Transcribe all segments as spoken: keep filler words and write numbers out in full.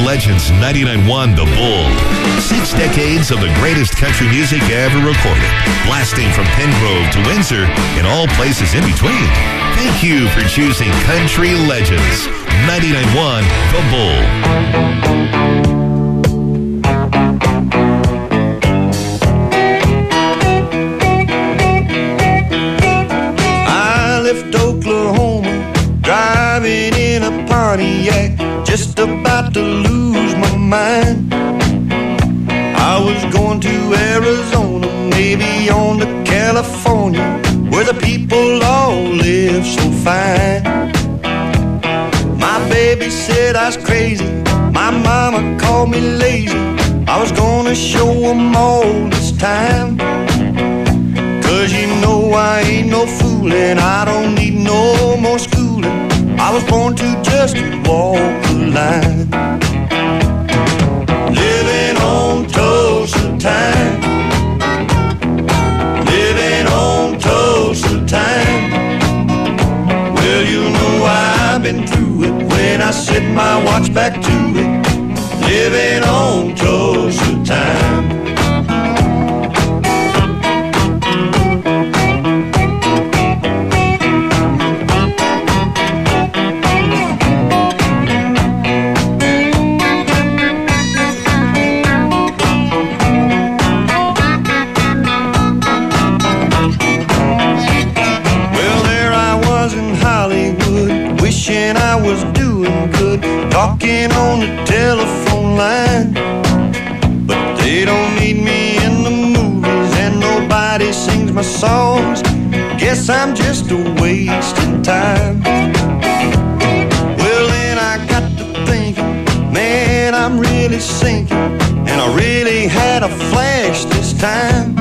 Legends ninety-nine point one The Bull. Six decades of the greatest country music ever recorded, blasting from Pengrove to Windsor and all places in between. Thank you for choosing Country Legends ninety-nine point one The Bull. I left Oklahoma, driving in a Pontiac, just about to lose my mind. I was going to Arizona, maybe on to California, where the people all live so fine. My baby said I was crazy, my mama called me lazy. I was gonna show them all this time. Cause you know I ain't no fooling, I don't need no more schooling. I was born to just walk the line. Living on Tulsa time, living on Tulsa time. Well, you know I've been through it when I set my watch back to it. Living on Tulsa time. Talking on the telephone line, but they don't need me in the movies and nobody sings my songs. Guess I'm just a wasting time. Well, then I got to thinking, man, I'm really sinking, and I really had a flash this time.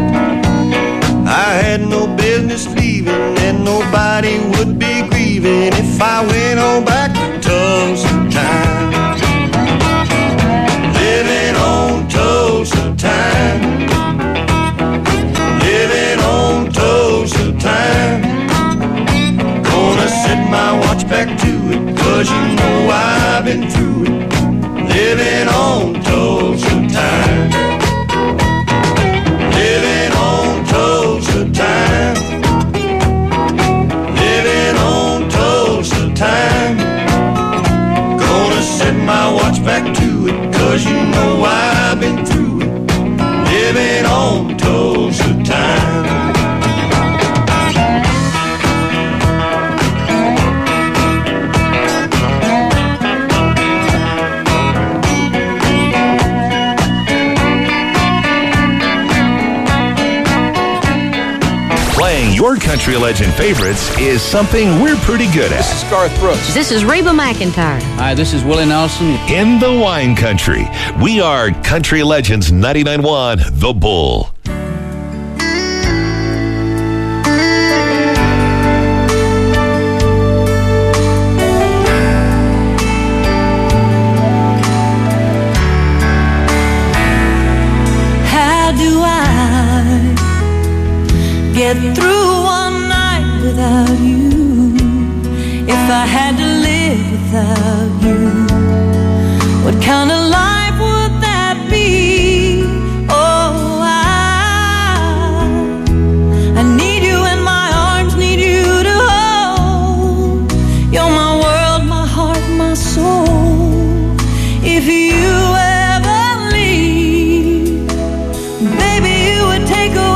I had no business leaving, and nobody would be grieving if I went on back to Tulsa time. Living on Tulsa time. Living on Tulsa time. Gonna set my watch back to it, cause you know I've been through it. Living on Tulsa time. Living on Tulsa time. Living on Tulsa time. Gonna set my watch back to it, cause you know I've been through it. Living on Tulsa time. Your country legend favorites is something we're pretty good at. This is Garth Brooks. This is Reba McEntire. Hi, this is Willie Nelson. In the wine country, we are Country Legends ninety-nine point one The Bull. How do I get through one night without you? If I had to live without you, what kind of life would that be? Oh, I, I need you in my arms, need you to hold. You're my world, my heart, my soul. If you ever leave, baby, you would take away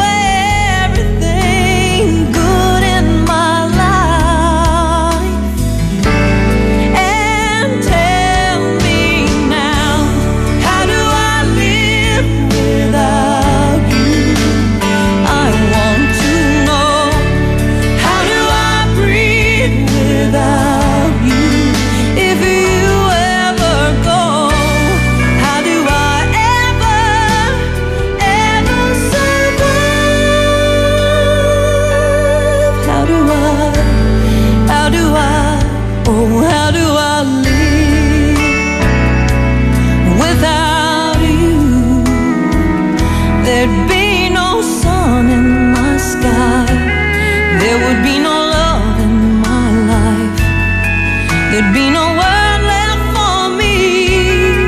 there'd be no word left for me.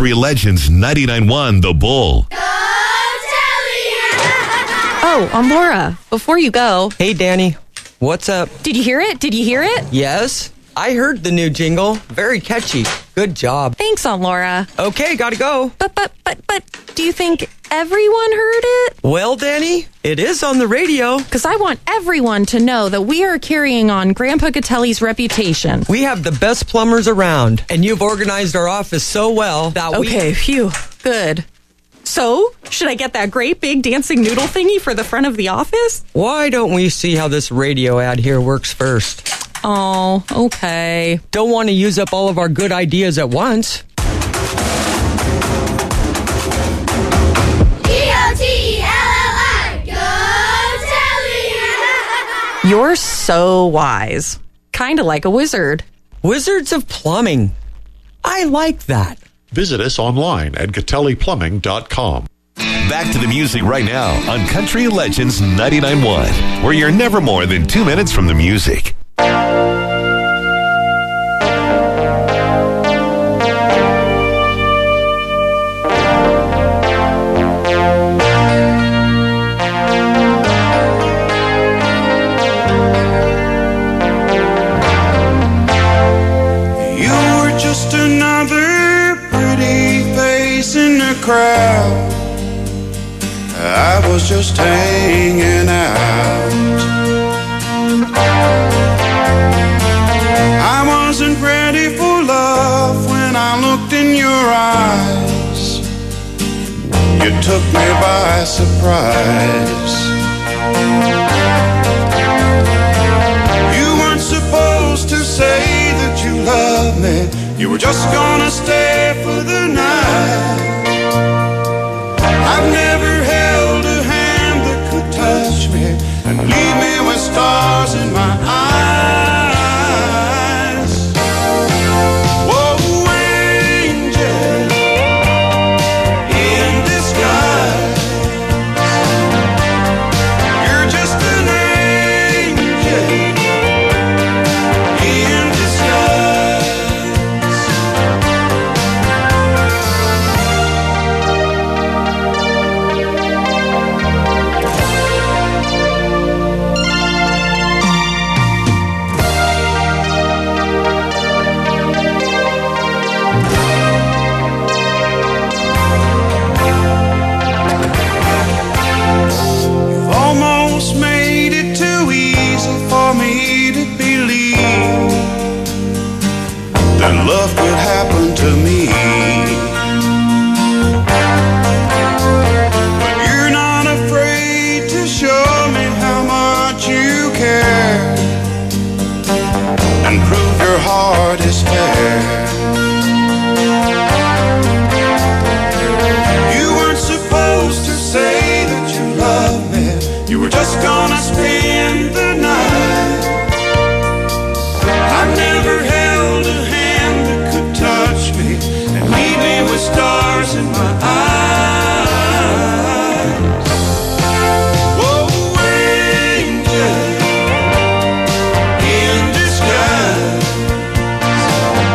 Country Legends ninety-nine point one The Bull. Oh, I'm Laura. Before you go, Hey, Danny. What's up? did you hear it? Did you hear it? Yes, I heard the new jingle. Very catchy. Good job. Thanks, Aunt Laura. Okay, gotta go. But, but, but, but, do you think everyone heard it? Well, Danny, it is on the radio. Because I want everyone to know that we are carrying on Grandpa Gatelli's reputation. We have the best plumbers around, and you've organized our office so well that we... Okay, phew, good. So, should I get that great big dancing noodle thingy for the front of the office? Why don't we see how this radio ad here works first? Oh, okay. Don't want to use up all of our good ideas at once. You're so wise. Kind of like a wizard. Wizards of Plumbing. I like that. Visit us online at Gatelli Plumbing dot com. Back to the music right now on Country Legends ninety-nine point one, where you're never more than two minutes from the music. You were just another pretty face in the crowd. I was just hanging out. I wasn't ready for love when I looked in your eyes. You took me by surprise. You weren't supposed to say that you loved me. You were just gonna stay for the night. I've never held a hand that could touch me and leave me with stars in my eyes. Whoa, angel in disguise. You're just an angel in disguise. You've almost made it too easy for me to believe that love could happen to me. But you're not afraid to show me how much you care and prove your heart is fair. You weren't supposed to say that you love me. You were just gonna spend the night. I've never held a hand that could touch me and leave me with stars in my eyes. Whoa, angel in disguise.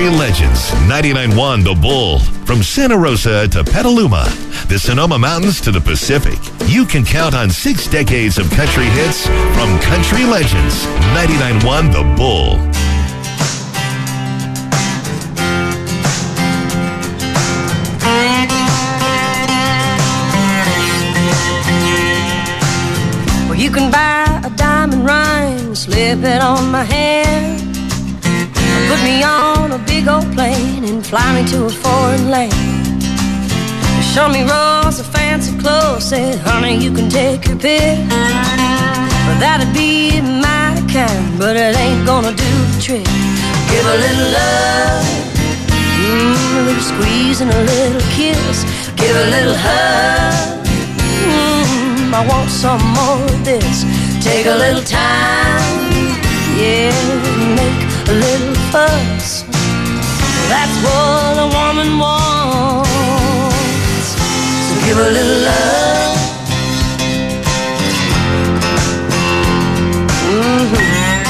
Country Legends, ninety-nine point one The Bull. From Santa Rosa to Petaluma, the Sonoma Mountains to the Pacific, you can count on six decades of country hits from Country Legends, ninety-nine point one The Bull. Well, you can buy a diamond ring, slip it on my hand, put me on a big old plane and fly me to a foreign land. Show me rolls of fancy clothes, said, honey, you can take your pick. But that'd be my kind, but it ain't gonna do the trick. Give a little love, mm, a little squeeze and a little kiss. Give a little hug, mm, I want some more of this. Take a little time, yeah, make a little fuss. That's what a woman wants. So give a little love. Mm-hmm.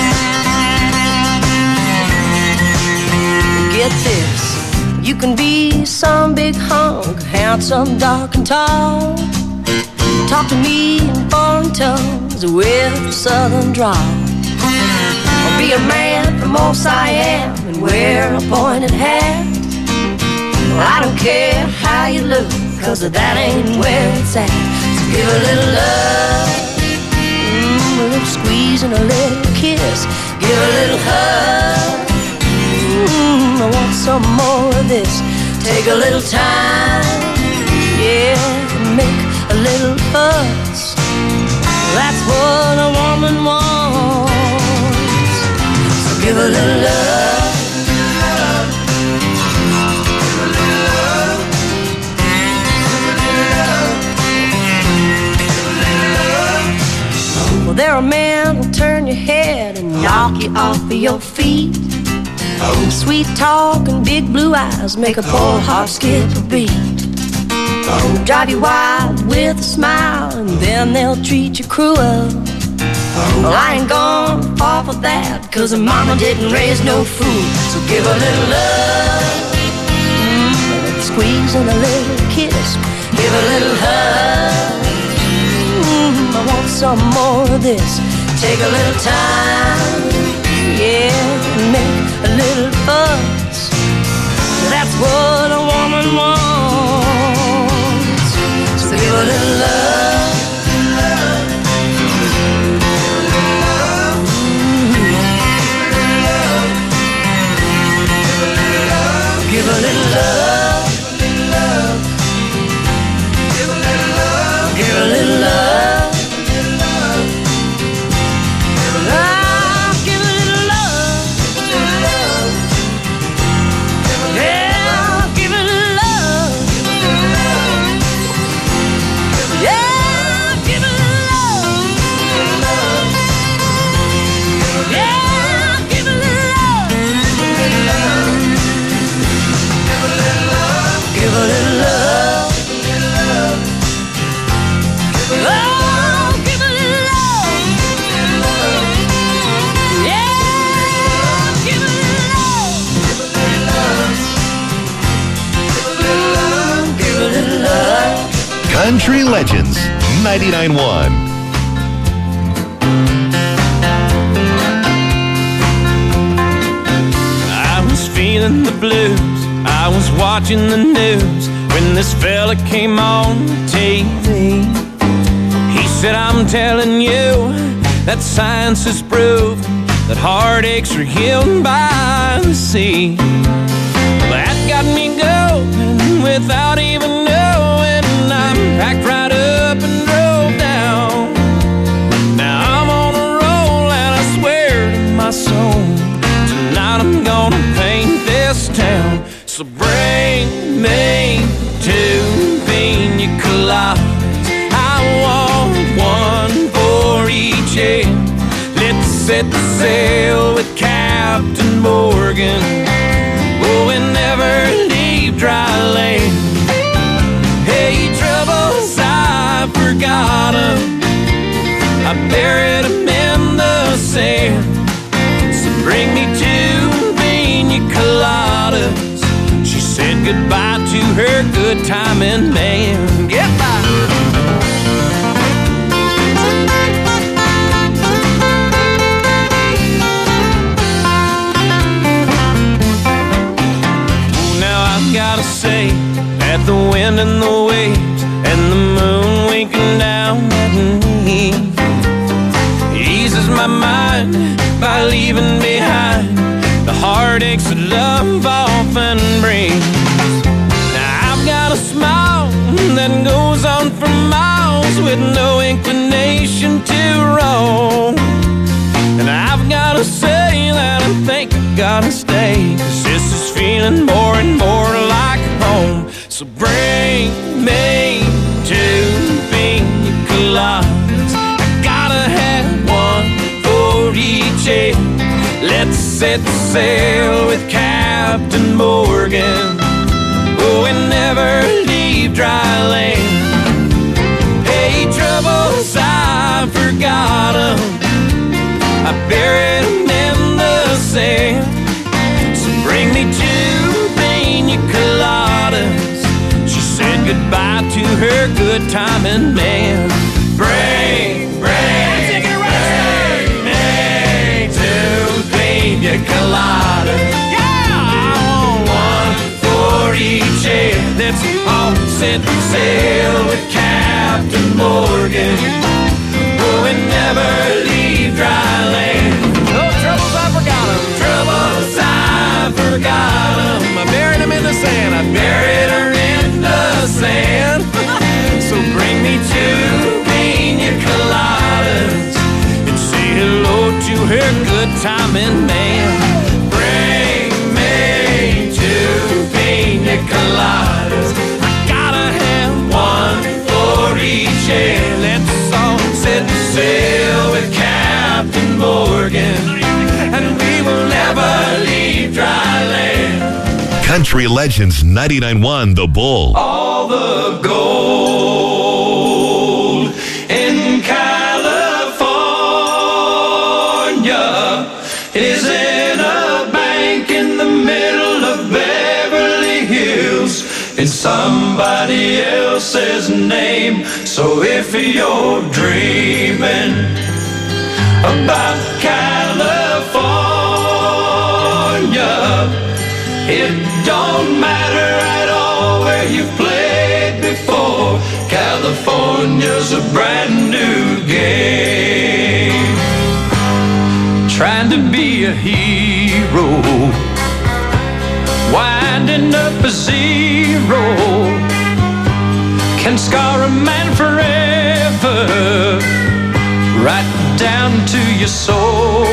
Get this, you can be some big hunk, handsome, dark and tall. Talk to me in foreign tongues with a southern drawl. Or be a man from old Siam and wear a pointed hat. Well, I don't care how you look, cause that ain't where it's at. So give a little love, mm, a little squeeze and a little kiss. Give a little hug, mm, I want some more of this. Take a little time, yeah, make a little fuss. That's what a woman wants. So give a little love. Well, there are men who'll turn your head and knock you off of your feet. Oh. Sweet talk and big blue eyes make a poor heart skip a beat. Oh. Drive you wild with a smile and then they'll treat you cruel. Oh. Well, I ain't gonna fall for that, cause her mama didn't raise no fool. So give a little love, mm, a little squeeze and a little kiss. Give a little hug, mm, I want some more of this. Take a little time, yeah, make a little fuss. That's what a woman wants. So give a little love, love. Give a little love, give a little love, give a little love. Country Legends, ninety-nine point one. I was feeling the blues, I was watching the news when this fella came on T V. He said, I'm telling you that science has proved that heartaches are healed by the sea. That got me going without even knowing. I packed right up and drove down. Now I'm on a roll and I swear to my soul, tonight I'm gonna paint this town. So bring me two pina coladas, I want one for each end. Let's set the sail with Captain Morgan, oh, and never leave dry land. Hey, troubles, I forgot 'em, I buried 'em in the sand. So bring me two pina coladas, goodbye to her good timing man. Goodbye. Gotta say that the wind and the waves and the moon winking down at me eases my mind by leaving behind the heartaches that love often brings. Now I've got a smile that goes on for miles with no inclination to roam, and I've gotta say that I think I gotta stay, 'cause this is feeling more and more like home. So bring me two pina coladas. I gotta have one for each head. Let's set sail with Captain Morgan. Oh, and never leave dry land. Hey, troubles, I forgot 'em. I buried 'em in the sand. So bring me two pina coladas. She said goodbye to her good timing man. Bring, bring, bring me two pina coladas. Yeah, I want one for each head. Let's all set sail with Captain Morgan. Oh, and never leave dry land. Oh, troubles, I forgot 'em. Troubles, I forgot 'em. I buried 'em in the sand. I buried her in the sand. So bring me two pina coladas and say hello to her good timing man. Bring me two pina coladas. I gotta have one for each head. Let's all set sail with Captain Morgan, and we will never leave dry land. Country Legends ninety-nine point one The Bull. All the gold in California is in a bank in the middle of Beverly Hills. It's somebody else's name. So if you're dreaming about California, it don't matter at all where you've played before. California's a brand new game. Trying to be a hero, winding up a zero, can scar a man forever, right down to your soul.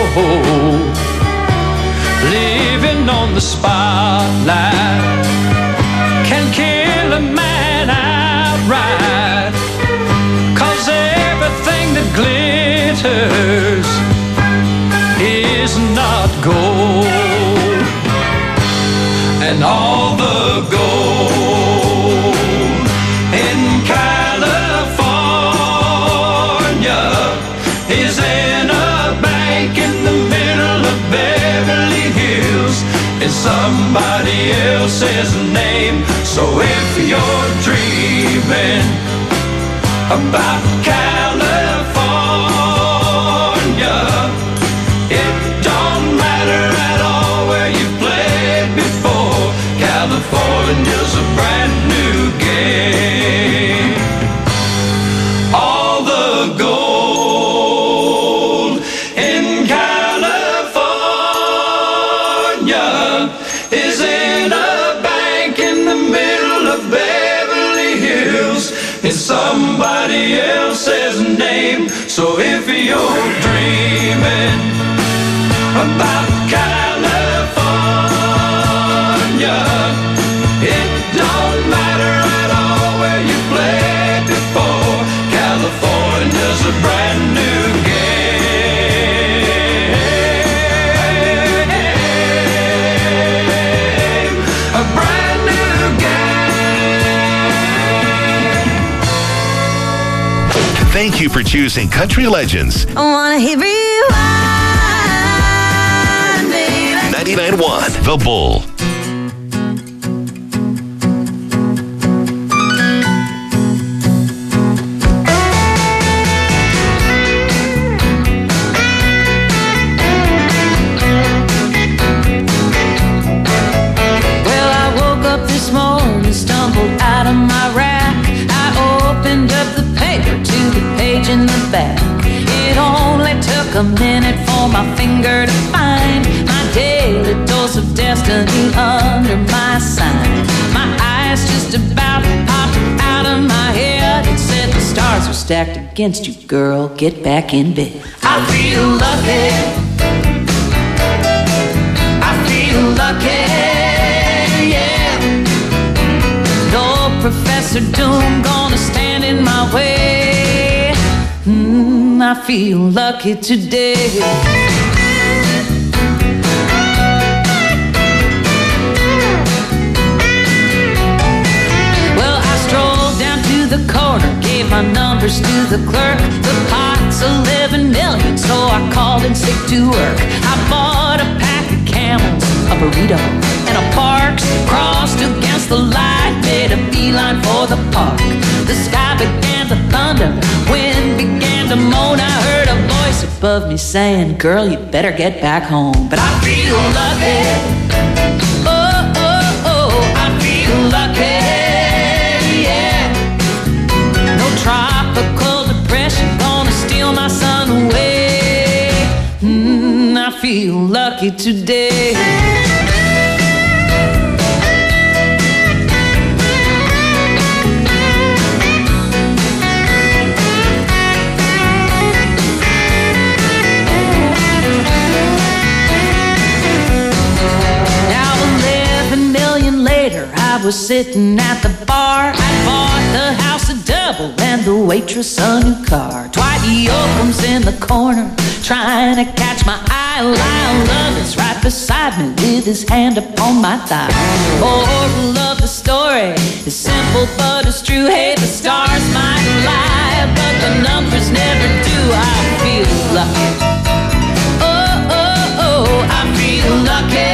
Living on the spotlight can kill a man outright, 'cause everything that glitters is not gold, and all the gold in California is in a bank in the middle of Beverly Hills. It's somebody else's name. So if you're dreaming about California, it don't matter at all where you played before. California's a brand new game. All the gold in California is in a bank in the middle of Beverly Hills. It's somebody else's name. So if you're dreaming about California, it don't matter at all where you played before. California's a brand new game. A brand new game. Thank you for choosing Country Legends I wanna hear rewind, baby. ninety-nine point one The Bull. in the back. It only took a minute for my finger to find my daily dose of destiny under my sign. My eyes just about popped out of my head and said the stars are stacked against you, girl, get back in bed. I feel lucky, I feel lucky, yeah. No Professor Doom gonna stand in my way. Mm, I feel lucky today. Well, I strolled down to the corner, gave my numbers to the clerk. The pot's eleven million, so I called in sick to work. I bought a pack of Camels, a burrito, and a Parks. Crossed against the light, made a beeline for the park. The sky began to thunder, wind began to moan. I heard a voice above me saying, girl, you better get back home. But I feel lucky, oh, oh, oh, I feel lucky, yeah. No tropical depression gonna steal my sun away. Mm, I feel lucky today. I was sitting at the bar. I bought the house a double and the waitress a new car. Dwight Yoakam's in the corner trying to catch my eye. Lyle Lovett's right beside me with his hand upon my thigh. Moral of the story is simple but it's true. Hey, the stars might lie, but the numbers never do. I feel lucky. Oh, oh, oh, I feel lucky.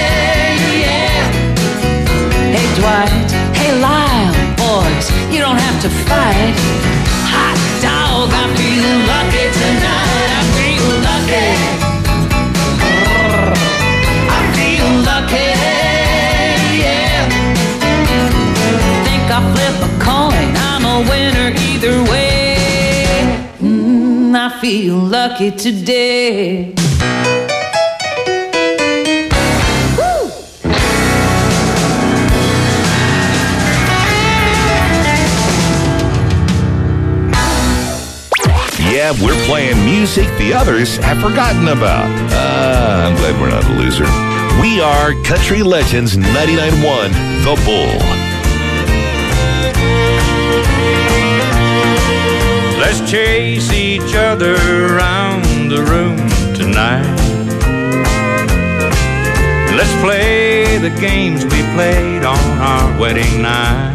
Dwight, hey Lyle, boys, you don't have to fight. Hot dog, I feel lucky tonight. I feel lucky. I feel lucky, yeah. Think I'll flip a coin, I'm a winner either way. Mm, I feel lucky today. Yeah, we're playing music the others have forgotten about. Uh, I'm glad we're not a loser. We are Country Legends ninety-nine point one, The Bull. Let's chase each other around the room tonight. Let's play the games we played on our wedding night.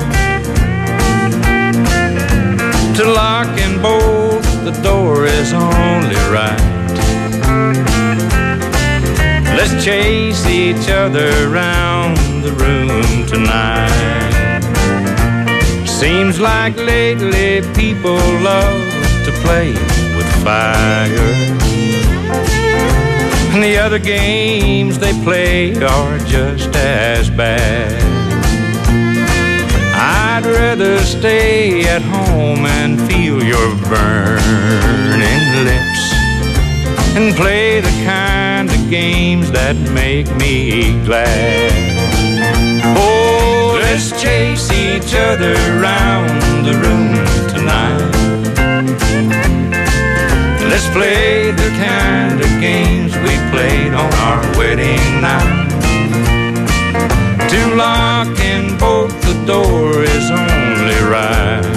To lock and bolt the door is only right. Let's chase each other around the room tonight. Seems like lately people love to play with fire, and the other games they play are just as bad. I'd rather stay at home and feel your burning lips and play the kind of games that make me glad. Oh, let's chase each other around the room tonight. Let's play the kind of games we played on our wedding night. To lock and bolt the door is only right.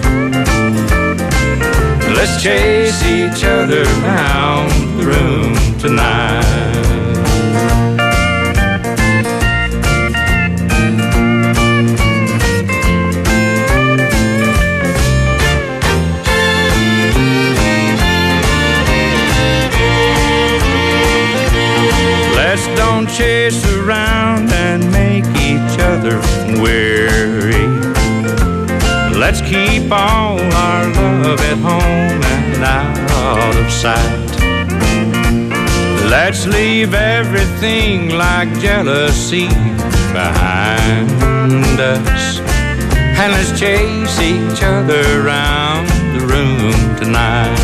Let's chase each other around the room tonight. Let's don't chase around and make each other weary. Let's keep all our love at home and out of sight. Let's leave everything like jealousy behind us, and let's chase each other around the room tonight. tonight.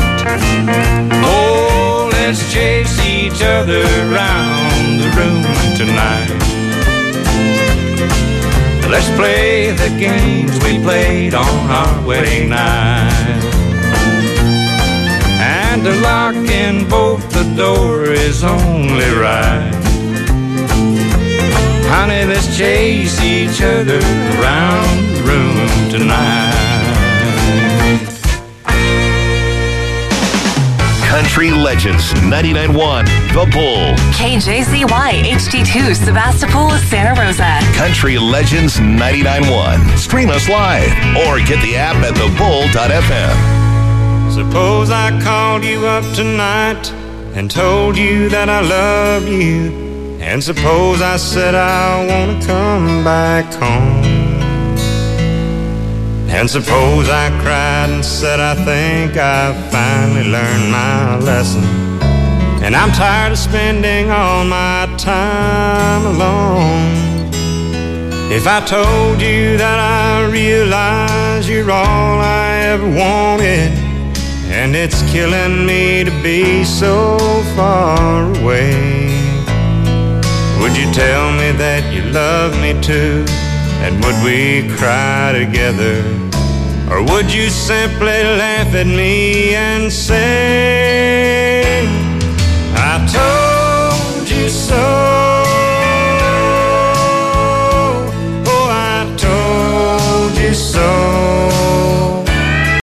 Oh, let's chase each other around the room tonight. Let's play the games we played on our wedding night. And to lock in both the door is only right. Honey, let's chase each other around the room tonight. Country Legends ninety-nine point one, The Bull. K J Z Y H D two, Sebastopol, Santa Rosa. Country Legends ninety-nine point one. Stream us live or get the app at the bull dot f m. Suppose I called you up tonight and told you that I love you. And suppose I said I want to come back home. And suppose I cried and said I think I've finally learned my lesson. And I'm tired of spending all my time alone. If I told you that I realize you're all I ever wanted, and it's killing me to be so far away, would you tell me that you love me too? And would we cry together? Or would you simply laugh at me and say, I told you so?